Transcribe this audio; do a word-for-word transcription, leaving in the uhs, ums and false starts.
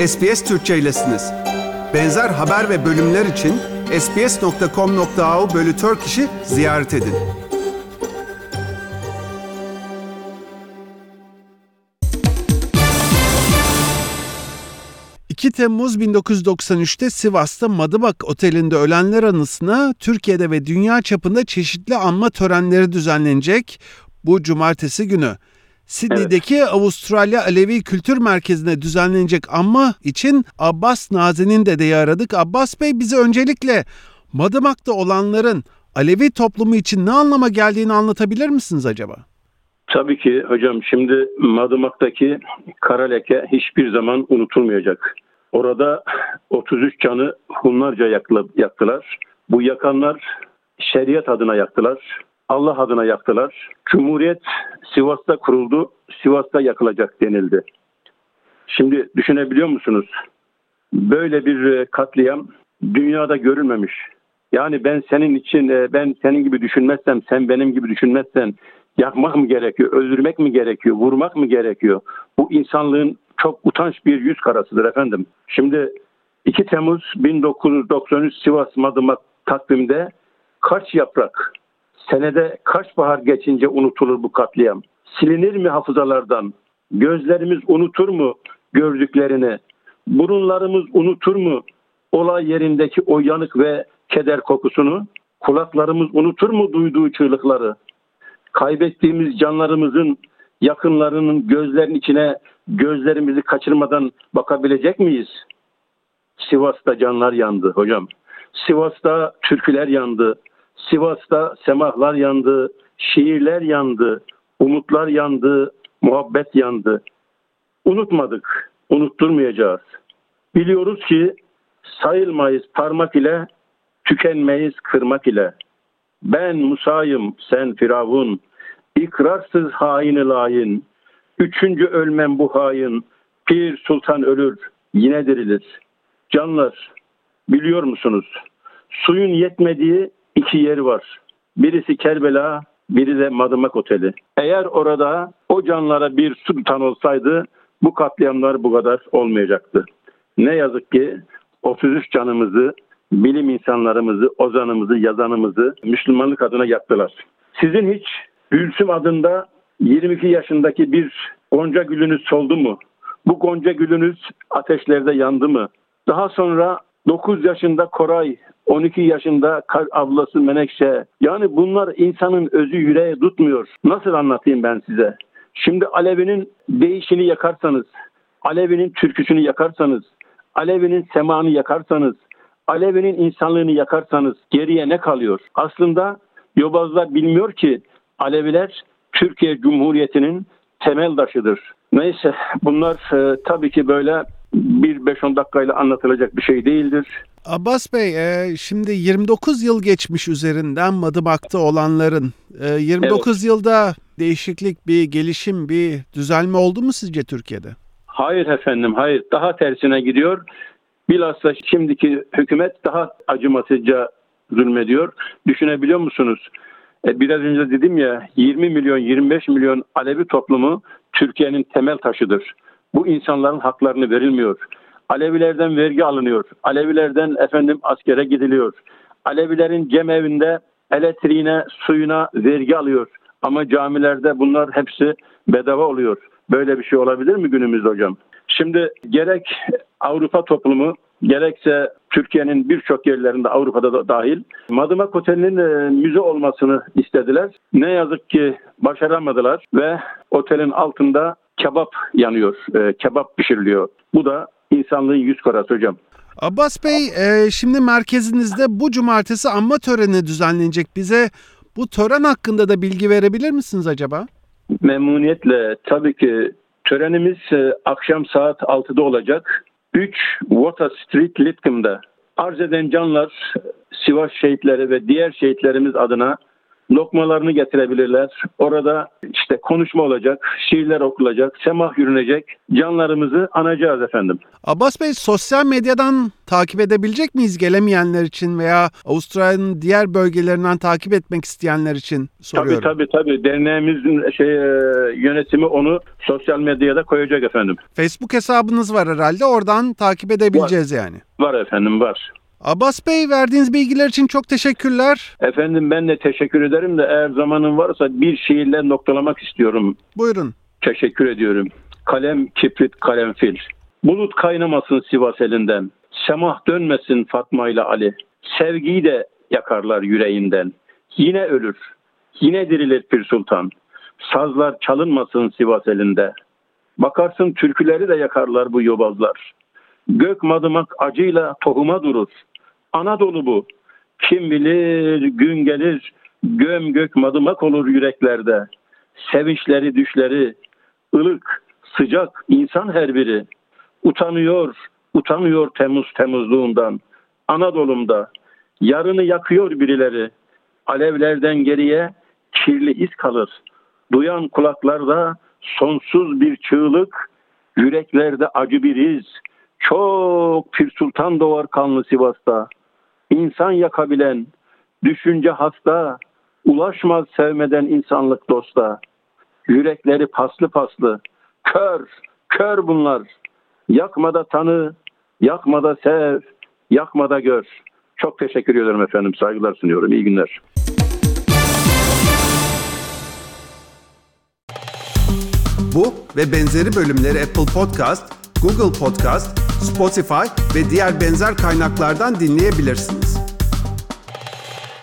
S B S Türkçe'ylesiniz. Benzer haber ve bölümler için sbs nokta com nokta a u bölü Turkish'i ziyaret edin. iki Temmuz bin dokuz yüz doksan üçte Sivas'ta Madımak Oteli'nde ölenler anısına Türkiye'de ve dünya çapında çeşitli anma törenleri düzenlenecek bu cumartesi günü. Sydney'deki evet. Avustralya Alevi Kültür Merkezi'ne düzenlenecek anma için Abbas Nazi'nin dedeyi aradık. Abbas Bey, bize öncelikle Madımak'ta olanların Alevi toplumu için ne anlama geldiğini anlatabilir misiniz acaba? Tabii ki hocam. Şimdi Madımak'taki kara leke hiçbir zaman unutulmayacak. Orada otuz üç canı Hunlarca yaktılar. Bu yakanlar şeriat adına yaktılar. Allah adına yaktılar. Cumhuriyet Sivas'ta kuruldu. Sivas'ta yakılacak denildi. Şimdi düşünebiliyor musunuz? Böyle bir katliam dünyada görülmemiş. Yani ben senin için, ben senin gibi düşünmezsem, sen benim gibi düşünmezsen yakmak mı gerekiyor, öldürmek mi gerekiyor, vurmak mı gerekiyor? Bu insanlığın çok utanç bir yüz karasıdır efendim. Şimdi iki Temmuz bin dokuz yüz doksan üç Sivas Madımak takvimde kaç yaprak, senede kaç bahar geçince unutulur bu katliam? Silinir mi hafızalardan? Gözlerimiz unutur mu gördüklerini? Burunlarımız unutur mu olay yerindeki o yanık ve keder kokusunu? Kulaklarımız unutur mu duyduğu çığlıkları? Kaybettiğimiz canlarımızın, yakınlarının gözlerinin içine gözlerimizi kaçırmadan bakabilecek miyiz? Sivas'ta canlar yandı hocam. Sivas'ta türküler yandı. Sivas'ta semahlar yandı. Şiirler yandı. Umutlar yandı. Muhabbet yandı. Unutmadık. Unutturmayacağız. Biliyoruz ki sayılmayız parmak ile, tükenmeyiz kırmak ile. Ben Musa'yım, sen Firavun, ikrarsız haini layin. Üçüncü ölmem bu hain, Pir Sultan ölür, yine dirilir. Canlar, biliyor musunuz? Suyun yetmediği iki yer var. Birisi Kerbela, biri de Madımak Oteli. Eğer orada o canlara bir su tutan olsaydı, bu katliamlar bu kadar olmayacaktı. Ne yazık ki otuz üç canımızı, bilim insanlarımızı, ozanımızı, yazanımızı Müslümanlık adına yaktılar. Sizin hiç Gülsüm adında yirmi iki yaşındaki bir gonca gülünüz soldu mu? Bu gonca gülünüz ateşlerde yandı mı? Daha sonra dokuz yaşında Koray, on iki yaşında ablası Menekşe. Yani bunlar insanın özü yüreğe tutmuyor. Nasıl anlatayım ben size? Şimdi Alevi'nin değişini yakarsanız, Alevi'nin türküsünü yakarsanız, Alevi'nin semağını yakarsanız, Alevi'nin insanlığını yakarsanız geriye ne kalıyor? Aslında yobazlar bilmiyor ki Aleviler Türkiye Cumhuriyeti'nin temel taşıdır. Neyse, bunlar e, tabii ki böyle bir beş on dakikayla anlatılacak bir şey değildir. Abbas Bey, e, şimdi yirmi dokuz yıl geçmiş üzerinden Madımak'ta olanların. E, yirmi dokuz evet. Yılda değişiklik, bir gelişim, bir düzelme oldu mu sizce Türkiye'de? Hayır efendim, hayır. Daha tersine gidiyor. Bilhassa şimdiki hükümet daha acımasızca zulmediyor. Düşünebiliyor musunuz? E, biraz önce dedim ya, yirmi milyon, yirmi beş milyon Alevi toplumu Türkiye'nin temel taşıdır. Bu insanların haklarını verilmiyor. Alevilerden vergi alınıyor. Alevilerden efendim askere gidiliyor. Alevilerin cemevinde elektriğine, suyuna vergi alıyor. Ama camilerde bunlar hepsi bedava oluyor. Böyle bir şey olabilir mi günümüzde hocam? Şimdi gerek Avrupa toplumu, gerekse Türkiye'nin birçok yerlerinde, Avrupa'da da dahil, Madımak Oteli'nin e, müze olmasını istediler. Ne yazık ki başaramadılar ve otelin altında kebap yanıyor, e, kebap pişiriliyor. Bu da insanlığın yüz karası hocam. Abbas Bey, e, şimdi merkezinizde bu cumartesi anma töreni düzenlenecek. Bize bu tören hakkında da bilgi verebilir misiniz acaba? Memnuniyetle. Tabii ki törenimiz e, akşam saat altıda olacak. üç Water Street, Lidcombe'da. Arz eden canlar, Sivas şehitleri ve diğer şehitlerimiz adına lokmalarını getirebilirler. Orada işte konuşma olacak, şiirler okunacak, semah yürünecek. Canlarımızı anacağız efendim. Abbas Bey, sosyal medyadan takip edebilecek miyiz gelemeyenler için veya Avustralya'nın diğer bölgelerinden takip etmek isteyenler için soruyorum. Tabii tabii tabii. Derneğimizin şey, yönetimi onu sosyal medyada koyacak efendim. Facebook hesabınız var herhalde. Oradan takip edebileceğiz var. yani. Var efendim, var. Abbas Bey, verdiğiniz bilgiler için çok teşekkürler. Efendim ben de teşekkür ederim de eğer zamanın varsa bir şiirle noktalamak istiyorum. Buyurun. Teşekkür ediyorum. Kalem, kibrit, kalemfil. Bulut kaynamasın Sivas elinden. Semah dönmesin Fatma ile Ali. Sevgiyi de yakarlar yüreğinden. Yine ölür, yine dirilir Pir Sultan. Sazlar çalınmasın Sivas elinde. Bakarsın türküleri de yakarlar bu yobazlar. Gök madımak acıyla tohuma durur. Anadolu bu. Kim bilir gün gelir, göm gök madımak olur yüreklerde. Sevinçleri düşleri, ılık, sıcak insan her biri. Utanıyor, utanıyor Temmuz Temmuzluğundan. Anadolu'mda yarını yakıyor birileri. Alevlerden geriye kirli iz kalır. Duyan kulaklarda sonsuz bir çığlık, yüreklerde acı bir iz. Çok Pir Sultan doğar kanlı Sivas'ta. İnsan yakabilen, düşünce hasta, ulaşmaz sevmeden insanlık dosta. Yürekleri paslı paslı, kör, kör bunlar. Yakma da tanı, yakma da sev, yakma da gör. Çok teşekkür ederim efendim, saygılar sunuyorum, iyi günler. Bu ve benzeri bölümleri Apple Podcast, Google Podcast, Spotify ve diğer benzer kaynaklardan dinleyebilirsiniz.